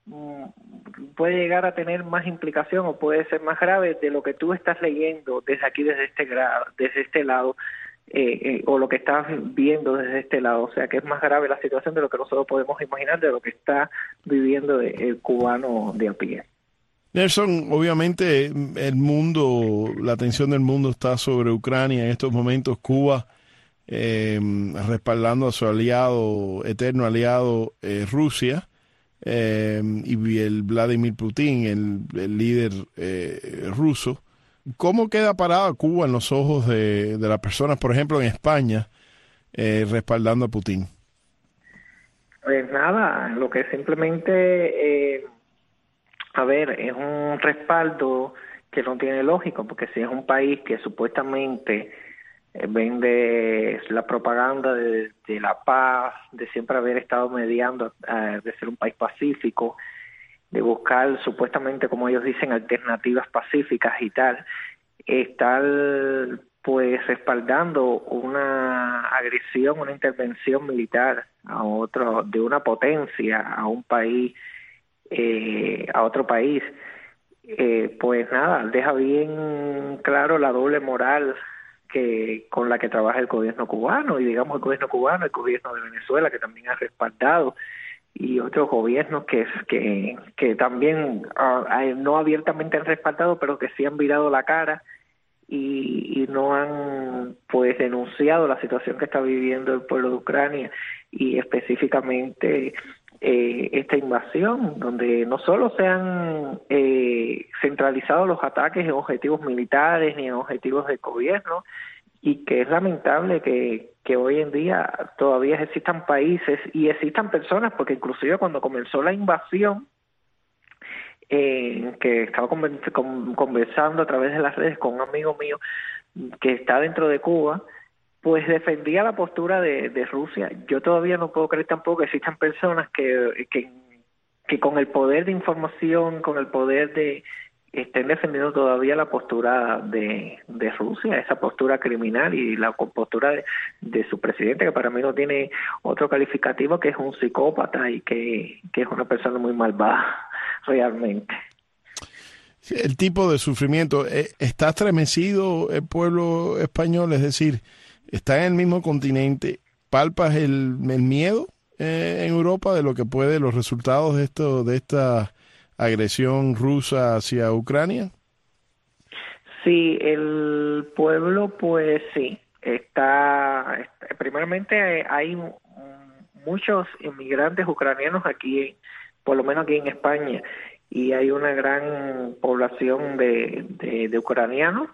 puede llegar a tener más implicación o puede ser más grave de lo que tú estás leyendo desde aquí, desde este grado, desde este lado. Eh, eh, o lo que estás viendo desde este lado, o sea que es más grave la situación de lo que nosotros podemos imaginar, de lo que está viviendo el cubano de a pie. Nelson, obviamente el mundo, la atención del mundo está sobre Ucrania en estos momentos. Cuba eh, respaldando a su aliado, eterno aliado eh, Rusia, eh, y el Vladimir Putin, el, el líder eh, ruso. ¿Cómo queda parada Cuba en los ojos de, de las personas, por ejemplo, en España, eh, respaldando a Putin? Pues nada, lo que simplemente, eh, a ver, es un respaldo que no tiene lógica, porque si es un país que supuestamente eh, vende la propaganda de, de la paz, de siempre haber estado mediando, eh, de ser un país pacífico, de buscar supuestamente, como ellos dicen, alternativas pacíficas y tal, estar pues respaldando una agresión, una intervención militar a otro, de una potencia a un país, eh, a otro país, eh, pues nada, deja bien claro la doble moral que con la que trabaja el gobierno cubano, y digamos el gobierno cubano, el gobierno de Venezuela, que también ha respaldado, y otros gobiernos que que, que también uh, no abiertamente han respaldado, pero que sí han virado la cara y, y no han pues denunciado la situación que está viviendo el pueblo de Ucrania, y específicamente eh, esta invasión, donde no solo se han eh, centralizado los ataques en objetivos militares ni en objetivos de gobierno, y que es lamentable que, que hoy en día todavía existan países y existan personas, porque inclusive cuando comenzó la invasión, eh, que estaba conversando a través de las redes con un amigo mío que está dentro de Cuba, pues defendía la postura de, de Rusia. Yo todavía no puedo creer tampoco que existan personas que, que, que con el poder de información, con el poder de estén defendiendo todavía la postura de, de Rusia, esa postura criminal, y la postura de, de su presidente, que para mí no tiene otro calificativo, que es un psicópata y que, que es una persona muy malvada realmente. El tipo de sufrimiento, ¿está estremecido el pueblo español? Es decir, está en el mismo continente, ¿palpas el, el miedo eh, en Europa de lo que puede, los resultados de esto, de esta agresión rusa hacia Ucrania? Sí, el pueblo pues sí, está, está primeramente hay muchos inmigrantes ucranianos aquí, por lo menos aquí en España, y hay una gran población de, de, de ucranianos,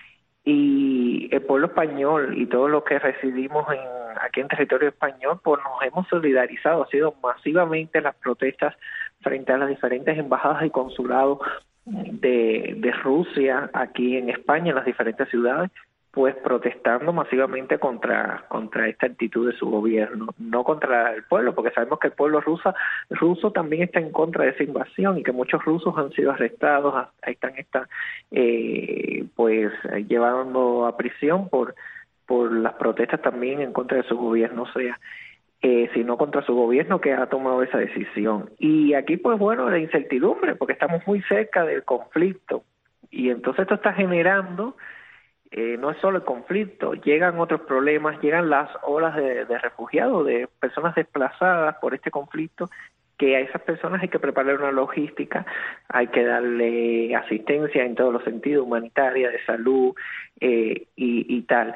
y el pueblo español y todos los que residimos en, aquí en territorio español, pues nos hemos solidarizado, ha sido masivamente las protestas frente a las diferentes embajadas y consulados de, de Rusia aquí en España, en las diferentes ciudades, pues protestando masivamente contra contra esta actitud de su gobierno, no contra el pueblo, porque sabemos que el pueblo ruso, ruso también está en contra de esa invasión, y que muchos rusos han sido arrestados, están está, eh, pues llevando a prisión por por las protestas también en contra de su gobierno, o sea, eh, sino contra su gobierno que ha tomado esa decisión. Y aquí pues bueno, la incertidumbre, porque estamos muy cerca del conflicto, y entonces esto está generando Eh, no es solo el conflicto, llegan otros problemas, llegan las olas de, de refugiados, de personas desplazadas por este conflicto, que a esas personas hay que preparar una logística, hay que darle asistencia en todos los sentidos, humanitaria, de salud eh, y, y tal.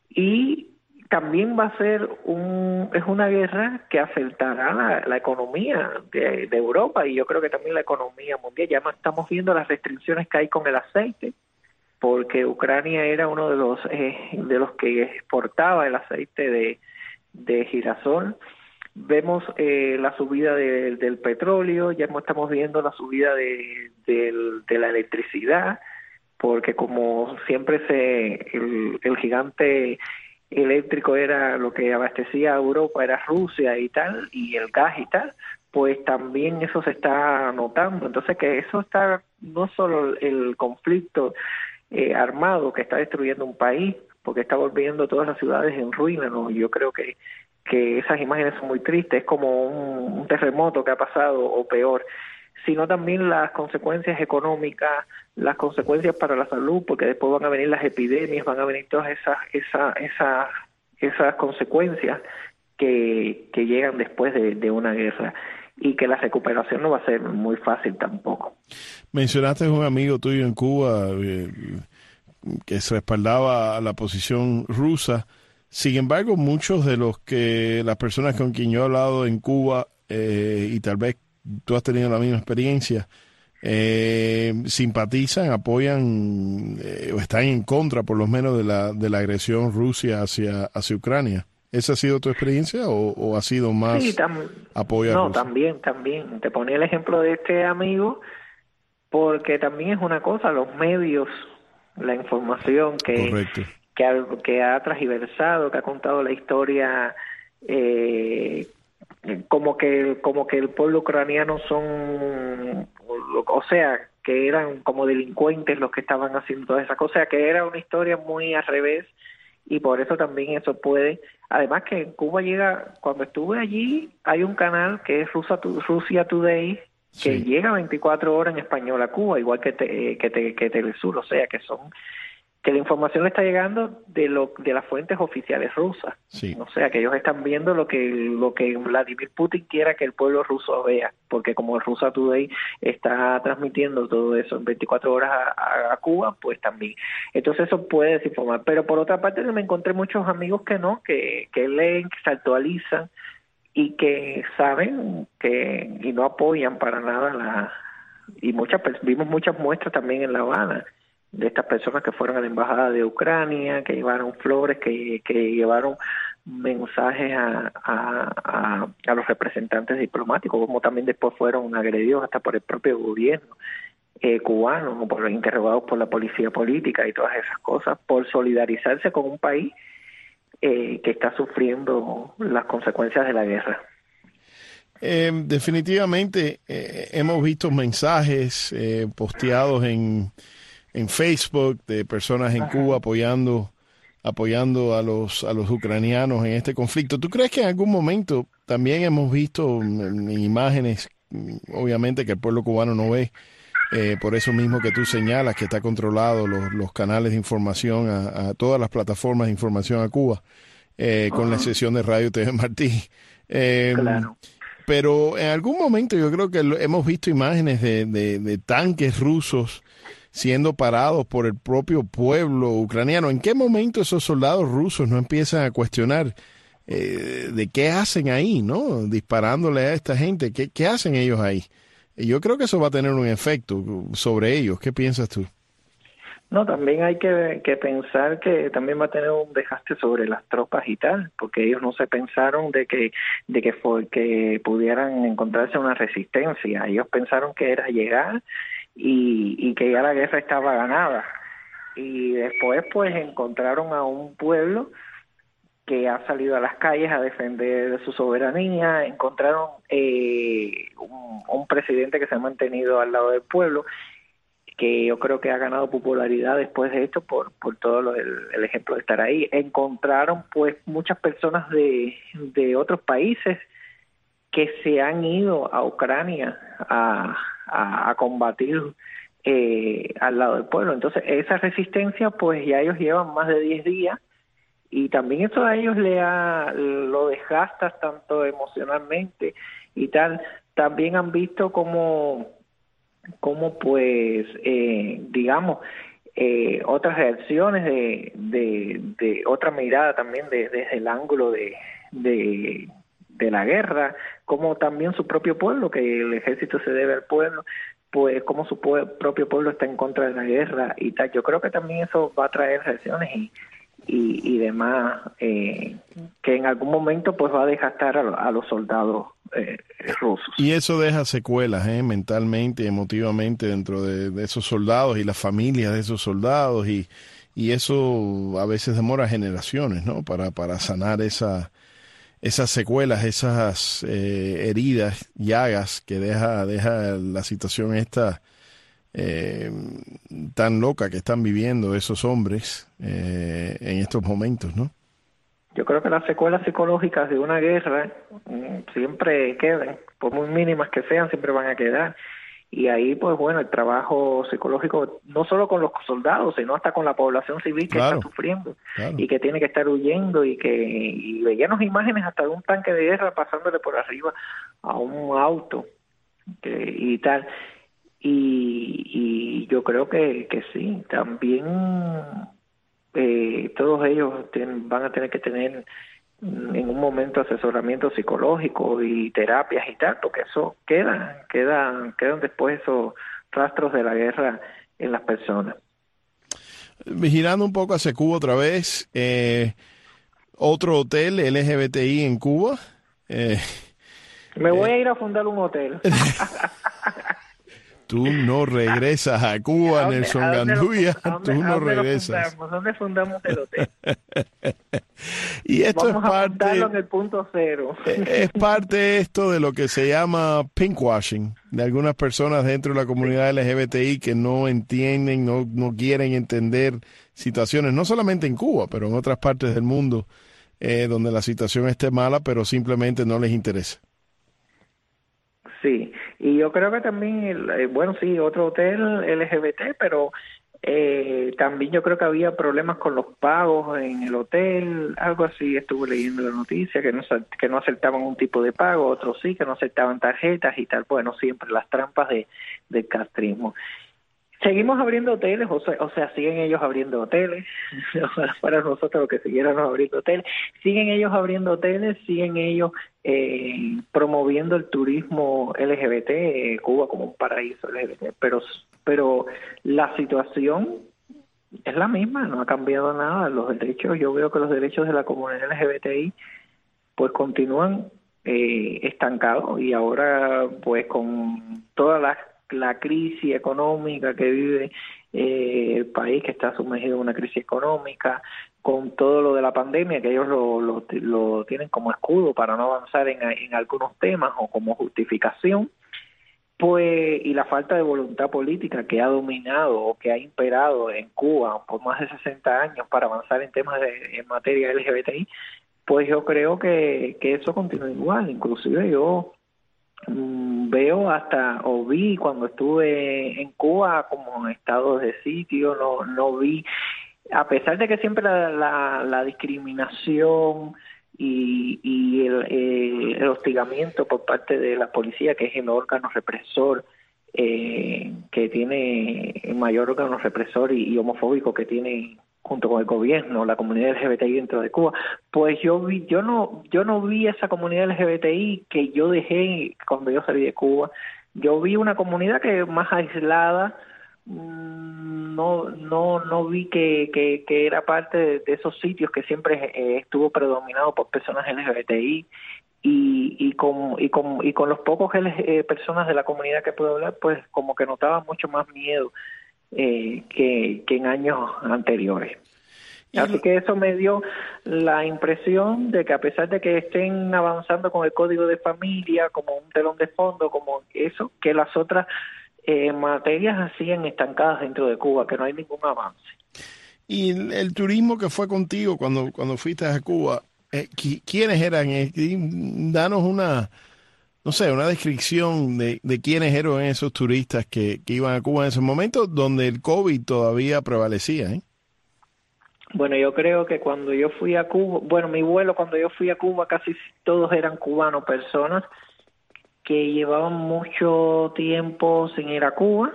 Y también va a ser un es una guerra que afectará la, la economía de, de Europa, y yo creo que también la economía mundial. Ya estamos viendo las restricciones que hay con el aceite, porque Ucrania era uno de los eh, de los que exportaba el aceite de, de girasol. Vemos eh, la subida de, del petróleo, ya estamos viendo la subida de, de, de la electricidad, porque como siempre se el, el gigante eléctrico era lo que abastecía a Europa, era Rusia y tal, y el gas y tal, pues también eso se está notando. Entonces que eso está, no solo el conflicto Eh, armado que está destruyendo un país, porque está volviendo todas las ciudades en ruina, ¿no? Yo creo que, que esas imágenes son muy tristes, es como un, un terremoto que ha pasado, o peor, sino también las consecuencias económicas, las consecuencias para la salud, porque después van a venir las epidemias, van a venir todas esas esas esas, esas consecuencias que, que llegan después de, de una guerra, y que la recuperación no va a ser muy fácil tampoco. Mencionaste a un amigo tuyo en Cuba eh, que se respaldaba a la posición rusa. Sin embargo, muchos de los que las personas con quien yo he hablado en Cuba, eh, y tal vez tú has tenido la misma experiencia, eh, simpatizan, apoyan eh, o están en contra, por lo menos, de la de la agresión Rusia hacia hacia Ucrania. ¿Esa ha sido tu experiencia o, o ha sido más sí, tam- apoyo a No, Rusia? también, también. Te ponía el ejemplo de este amigo, porque también es una cosa, los medios, la información que, que, ha, que ha transversado, que ha contado la historia, eh, como que como que el pueblo ucraniano son o sea, que eran como delincuentes los que estaban haciendo todas esas cosas, o sea, que era una historia muy al revés, y por eso también eso puede, además que en Cuba llega, cuando estuve allí, hay un canal que es Rusia, Rusia Today, que sí. llega veinticuatro horas en español a Cuba, igual que te, que, te, que Telesur, o sea, que son que la información le está llegando de lo de las fuentes oficiales rusas. Sí. O sea, que ellos están viendo lo que lo que Vladimir Putin quiera que el pueblo ruso vea, porque como el Russia Today está transmitiendo todo eso en veinticuatro horas a, a, a Cuba, pues también. Entonces eso puede desinformar. Pero por otra parte me encontré muchos amigos que no, que, que leen, que se actualizan y que saben que y no apoyan para nada la y muchas vimos muchas muestras también en La Habana de estas personas que fueron a la embajada de Ucrania, que llevaron flores, que, que llevaron mensajes a, a, a, a los representantes diplomáticos, como también después fueron agredidos hasta por el propio gobierno eh, cubano, o por los interrogados por la policía política y todas esas cosas, por solidarizarse con un país eh, que está sufriendo las consecuencias de la guerra. Eh, definitivamente eh, hemos visto mensajes eh, posteados en en Facebook de personas en Cuba apoyando apoyando a los a los ucranianos en este conflicto. ¿Tú crees que en algún momento también hemos visto en, en imágenes, obviamente que el pueblo cubano no ve, eh, por eso mismo que tú señalas que está controlado los, los canales de información a, a todas las plataformas de información a Cuba, eh, con la excepción de Radio T V Martí? Eh, claro. Pero en algún momento yo creo que lo, hemos visto imágenes de, de, de tanques rusos siendo parados por el propio pueblo ucraniano. ¿En qué momento esos soldados rusos no empiezan a cuestionar eh, de qué hacen ahí, ¿no? Disparándole a esta gente. ¿Qué, qué hacen ellos ahí? Yo creo que eso va a tener un efecto sobre ellos. ¿Qué piensas tú? No, también hay que, que pensar que también va a tener un desgaste sobre las tropas y tal, porque ellos no se pensaron de que de que fue que pudieran encontrarse una resistencia. Ellos pensaron que era llegar Y, y que ya la guerra estaba ganada, y después pues encontraron a un pueblo que ha salido a las calles a defender su soberanía, encontraron eh, un, un presidente que se ha mantenido al lado del pueblo, que yo creo que ha ganado popularidad después de esto por, por todo lo, el, el ejemplo de estar ahí. Encontraron pues muchas personas de, de otros países que se han ido a Ucrania a A, a combatir eh, al lado del pueblo. Entonces esa resistencia pues ya ellos llevan más de diez días, y también eso a ellos le ha, lo desgasta tanto emocionalmente y tal. También han visto como como pues eh, digamos eh, otras reacciones de, de, de otra mirada también de, desde el ángulo de, de de la guerra, como también su propio pueblo, que el ejército se debe al pueblo, pues como su pue- propio pueblo está en contra de la guerra y tal. Yo creo que también eso va a traer reacciones y, y, y demás, eh, que en algún momento pues va a desgastar a, a los soldados eh, rusos. Y eso deja secuelas eh, mentalmente y emotivamente dentro de, de esos soldados y las familias de esos soldados, y, y eso a veces demora generaciones, ¿no? Para, para sanar esa esas secuelas, esas eh, heridas, llagas que deja deja la situación esta eh, tan loca que están viviendo esos hombres eh, en estos momentos, ¿no? Yo creo que las secuelas psicológicas de una guerra mm, siempre quedan, por muy mínimas que sean, siempre van a quedar. Y ahí, pues bueno, el trabajo psicológico, no solo con los soldados, sino hasta con la población civil que claro, está sufriendo, claro, y que tiene que estar huyendo, y que y veíamos imágenes hasta de un tanque de guerra pasándole por arriba a un auto que, y tal. Y, y yo creo que, que sí, también eh, todos ellos ten, van a tener que tener en un momento asesoramiento psicológico y terapias y tal, porque eso queda, quedan, quedan después esos rastros de la guerra en las personas. Girando un poco hacia Cuba otra vez, eh, otro hotel L G B T I en Cuba. Eh, Me voy eh, a ir a fundar un hotel. Tú no regresas a Cuba, a Nelson Gandulla. Tú no regresas. ¿Dónde fundamos el hotel? Y esto Vamos es parte, a en el punto cero. Es parte esto de lo que se llama pinkwashing, de algunas personas dentro de la comunidad L G B T I que no entienden, no, no quieren entender situaciones, no solamente en Cuba, pero en otras partes del mundo, eh, donde la situación esté mala, pero simplemente no les interesa. Sí, y yo creo que también, el, bueno, sí, otro hotel L G B T, pero eh, también yo creo que había problemas con los pagos en el hotel, algo así, estuve leyendo la noticia, que no, que no aceptaban un tipo de pago, otros sí, que no aceptaban tarjetas y tal, bueno, siempre las trampas de del castrismo. Seguimos abriendo hoteles, o sea, o sea, siguen ellos abriendo hoteles, para nosotros que siguiéramos abriendo hoteles, siguen ellos abriendo hoteles, siguen ellos eh, promoviendo el turismo L G B T, eh, Cuba como un paraíso L G B T, pero, pero la situación es la misma, no ha cambiado nada, los derechos, yo veo que los derechos de la comunidad L G B T I pues continúan eh, estancados y ahora pues con todas las la crisis económica que vive eh, el país, que está sumergido en una crisis económica, con todo lo de la pandemia, que ellos lo, lo, lo tienen como escudo para no avanzar en, en algunos temas o como justificación, pues, y la falta de voluntad política que ha dominado o que ha imperado en Cuba por más de sesenta años para avanzar en temas de, en materia L G B T I, pues yo creo que, que eso continúa igual. Inclusive yo veo hasta, o vi cuando estuve en Cuba como estados de sitio, no no vi, a pesar de que siempre la, la, la discriminación y, y el, el, el hostigamiento por parte de la policía, que es el órgano represor, eh, que tiene el mayor órgano represor y, y homofóbico que tiene junto con el gobierno, la comunidad L G B T I dentro de Cuba, pues yo vi, yo no, yo no vi esa comunidad L G B T I que yo dejé cuando yo salí de Cuba. Yo vi una comunidad que más aislada, no, no, no vi que, que, que era parte de, de esos sitios que siempre eh, estuvo predominado por personas L G B T I y, y con, y con, y con los pocos L G, eh, personas de la comunidad que puedo hablar, pues como que notaba mucho más miedo Eh, que, que en años anteriores. Así que eso me dio la impresión de que a pesar de que estén avanzando con el código de familia como un telón de fondo, como eso, que las otras eh, materias siguen estancadas dentro de Cuba, que no hay ningún avance. Y el, el turismo que fue contigo cuando, cuando fuiste a Cuba, eh, ¿quiénes eran? Eh, danos una... no sé, una descripción de, de quiénes eran esos turistas que, que iban a Cuba en ese momento, donde el COVID todavía prevalecía, ¿eh? Bueno, yo creo que cuando yo fui a Cuba, bueno, mi vuelo cuando yo fui a Cuba casi todos eran cubanos, personas que llevaban mucho tiempo sin ir a Cuba,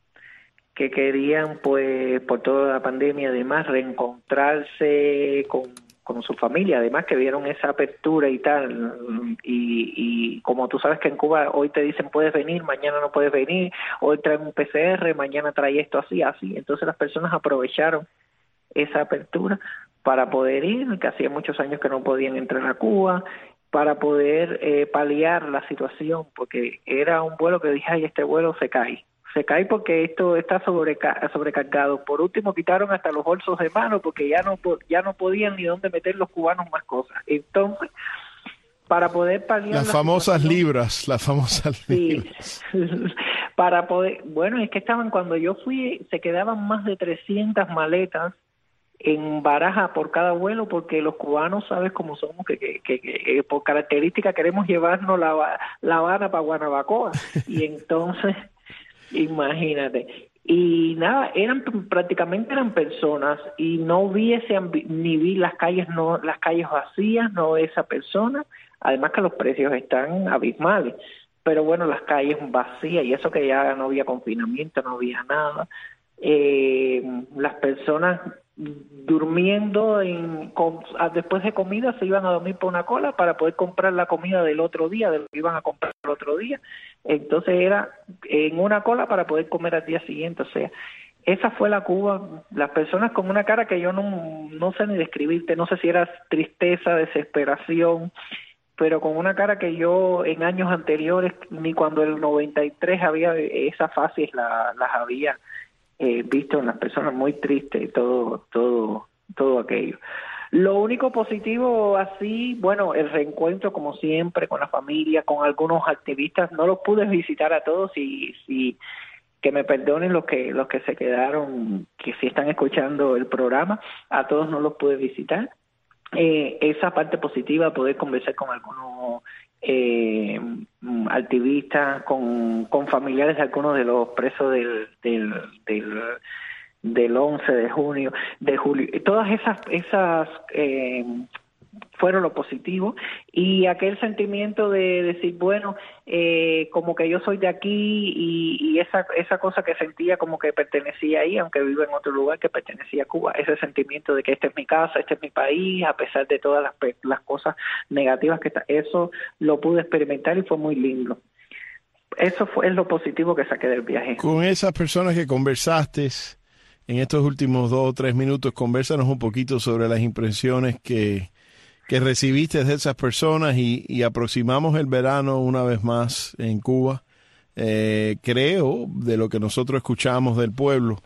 que querían, pues, por toda la pandemia, además, reencontrarse con con su familia, además que vieron esa apertura y tal, y, y como tú sabes que en Cuba hoy te dicen puedes venir, mañana no puedes venir, hoy traen un P C R, mañana trae esto así, así, entonces las personas aprovecharon esa apertura para poder ir, que hacía muchos años que no podían entrar a Cuba, para poder eh, paliar la situación, porque era un vuelo que dije, ay, este vuelo se cae, se cae porque esto está sobreca- sobrecargado. Por último quitaron hasta los bolsos de mano porque ya no ya no podían ni dónde meter los cubanos más cosas. Entonces, para poder paliar las famosas libras, las famosas sí, libras. Para poder, bueno, es que estaban cuando yo fui se quedaban más de trescientas maletas en baraja por cada vuelo porque los cubanos sabes cómo somos que, que, que, que por característica queremos llevarnos la la Habana para Guanabacoa y entonces imagínate, y nada, eran prácticamente eran personas y no vi ese ambi- ni vi las calles no las calles vacías, no esa persona, además que los precios están abismales, pero bueno, las calles vacías y eso que ya no había confinamiento, no había nada, eh, las personas durmiendo en, con, después de comida se iban a dormir por una cola para poder comprar la comida del otro día, de lo que iban a comprar el otro día, entonces era en una cola para poder comer al día siguiente, o sea, esa fue la Cuba, las personas con una cara que yo no, no sé ni describirte, no sé si era tristeza, desesperación, pero con una cara que yo en años anteriores, ni cuando el noventa y tres había esas fases la, las había Eh, visto en las personas muy tristes y todo todo todo aquello. Lo único positivo así, bueno, el reencuentro como siempre con la familia, con algunos activistas, no los pude visitar a todos y, y que me perdonen los que los que se quedaron, que si están escuchando el programa, a todos no los pude visitar. Eh, esa parte positiva, poder conversar con algunos eh, activistas, con, con familiares de algunos de los presos del, del, del del once de junio, de julio, todas esas esas eh, fueron lo positivo, y aquel sentimiento de decir, bueno, eh, como que yo soy de aquí, y, y esa esa cosa que sentía como que pertenecía ahí, aunque vivo en otro lugar, que pertenecía a Cuba, ese sentimiento de que este es mi casa, este es mi país, a pesar de todas las, las cosas negativas que está, eso lo pude experimentar y fue muy lindo. Eso fue lo positivo que saqué del viaje. Con esas personas que conversaste en estos últimos dos o tres minutos, convérsanos un poquito sobre las impresiones que, que recibiste de esas personas y, y aproximamos el verano una vez más en Cuba. Eh, creo, de lo que nosotros escuchamos del pueblo,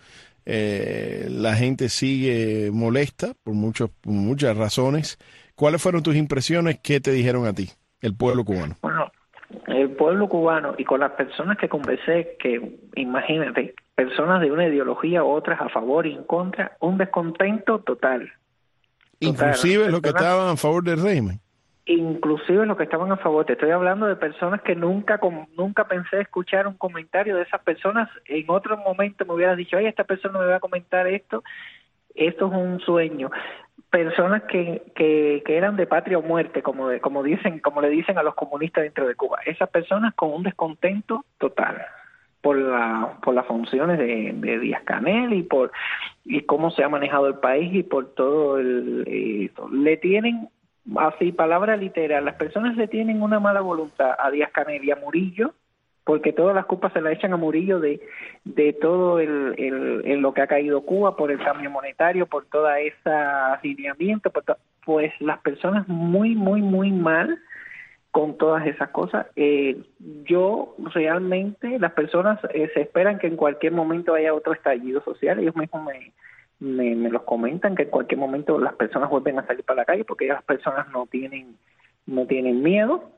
eh, la gente sigue molesta por, muchos, por muchas razones. ¿Cuáles fueron tus impresiones? ¿Qué te dijeron a ti, el pueblo cubano? Bueno, el pueblo cubano y con las personas que conversé, que imagínate, personas de una ideología u otras a favor y en contra, un descontento total. Inclusive total. los que estaban a favor del régimen. Inclusive los que estaban a favor. Te estoy hablando de personas que nunca nunca pensé escuchar un comentario de esas personas. En otro momento me hubieras dicho, ay, esta persona me va a comentar esto. Esto es un sueño. Personas que, que, que eran de patria o muerte, como de, como dicen, como le dicen a los comunistas dentro de Cuba. Esas personas con un descontento total por la por las funciones de, de Díaz-Canel y por y cómo se ha manejado el país y por todo el eh, le tienen así palabra literal, las personas le tienen una mala voluntad a Díaz-Canel y a Murillo, porque todas las culpas se las echan a Murillo de de todo el, el, el lo que ha caído Cuba, por el cambio monetario, por toda esa alineamiento, por to, pues las personas muy muy muy mal con todas esas cosas. Eh, yo realmente, las personas eh, se esperan que en cualquier momento haya otro estallido social. Ellos mismos me, me, me los comentan, que en cualquier momento las personas vuelven a salir para la calle, porque ya las personas no tienen no tienen miedo,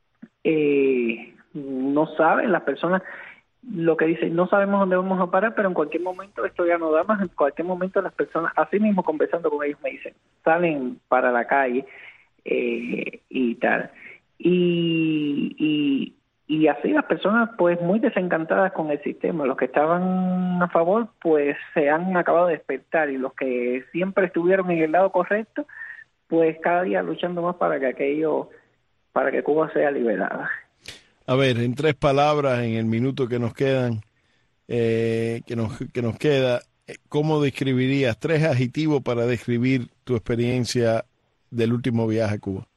eh, no saben, las personas lo que dicen, no sabemos dónde vamos a parar, pero en cualquier momento esto ya no da más. En cualquier momento las personas, así mismo conversando con ellos, me dicen, salen para la calle eh, y tal. Y, y, y así las personas pues muy desencantadas con el sistema. Los que estaban a favor pues se han acabado de despertar, y los que siempre estuvieron en el lado correcto pues cada día luchando más para que aquello, para que Cuba sea liberada. A ver, en tres palabras, en el minuto que nos quedan, eh, que nos que nos queda, ¿cómo describirías tres adjetivos para describir tu experiencia del último viaje a Cuba?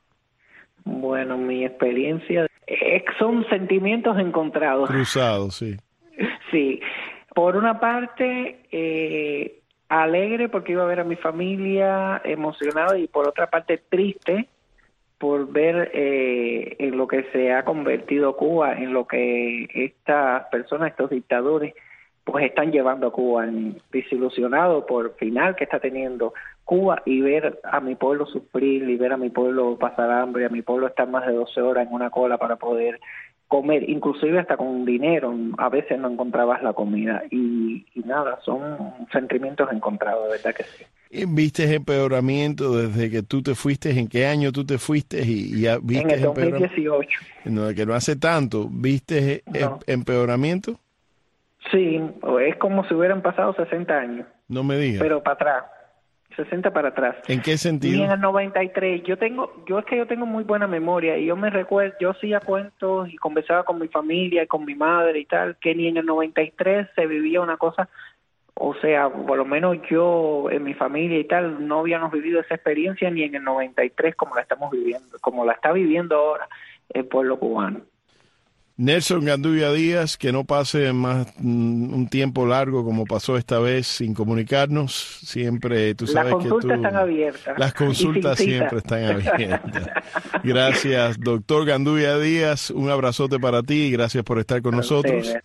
Bueno, mi experiencia eh, son sentimientos encontrados. Cruzados, sí. Sí, por una parte eh, alegre porque iba a ver a mi familia, emocionado, y por otra parte triste por ver eh, en lo que se ha convertido Cuba, en lo que estas personas, estos dictadores, pues están llevando a Cuba, desilusionado por el final que está teniendo Cuba, y ver a mi pueblo sufrir, y ver a mi pueblo pasar hambre, a mi pueblo estar más de doce horas en una cola para poder comer, inclusive hasta con dinero, a veces no encontrabas la comida, y, y nada, son sentimientos encontrados, de verdad que sí. ¿Viste empeoramiento desde que tú te fuiste? ¿En qué año tú te fuiste? Y, y ya viste en el dos mil dieciocho. No, que no hace tanto. ¿Viste no. empeoramiento? Sí, es como si hubieran pasado sesenta años. No me digas. Pero para atrás, sesenta para atrás. ¿En qué sentido? Y en el noventa y tres, yo tengo, yo es que yo tengo muy buena memoria, y yo me recuerdo, yo hacía cuentos y conversaba con mi familia y con mi madre y tal, que ni en el noventa y tres se vivía una cosa, o sea, por lo menos yo en mi familia y tal, no habíamos vivido esa experiencia ni en el noventa y tres como la estamos viviendo, como la está viviendo ahora el pueblo cubano. Nelson Gandulla Díaz, que no pase más mm, un tiempo largo como pasó esta vez sin comunicarnos. Siempre, tú sabes que tú... Las consultas están abiertas. Las consultas siempre están abiertas. Gracias, doctor Gandulla Díaz. Un abrazote para ti y gracias por estar con nosotros. Ustedes.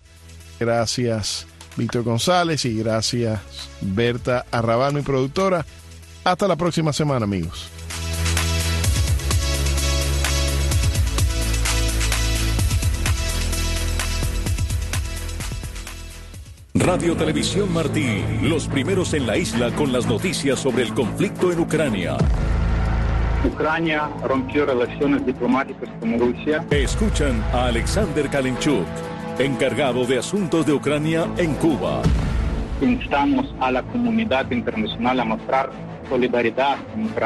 Gracias, Víctor González, y gracias, Berta Arrabal, mi productora. Hasta la próxima semana, amigos. Radio Televisión Martí, los primeros en la isla con las noticias sobre el conflicto en Ucrania. Ucrania rompió relaciones diplomáticas con Rusia. Escuchan a Alexander Kalinchuk, encargado de asuntos de Ucrania en Cuba. Instamos a la comunidad internacional a mostrar solidaridad con Ucrania.